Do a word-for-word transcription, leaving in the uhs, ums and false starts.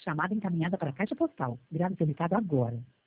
Chamada encaminhada para a caixa postal. Grave seu recado agora.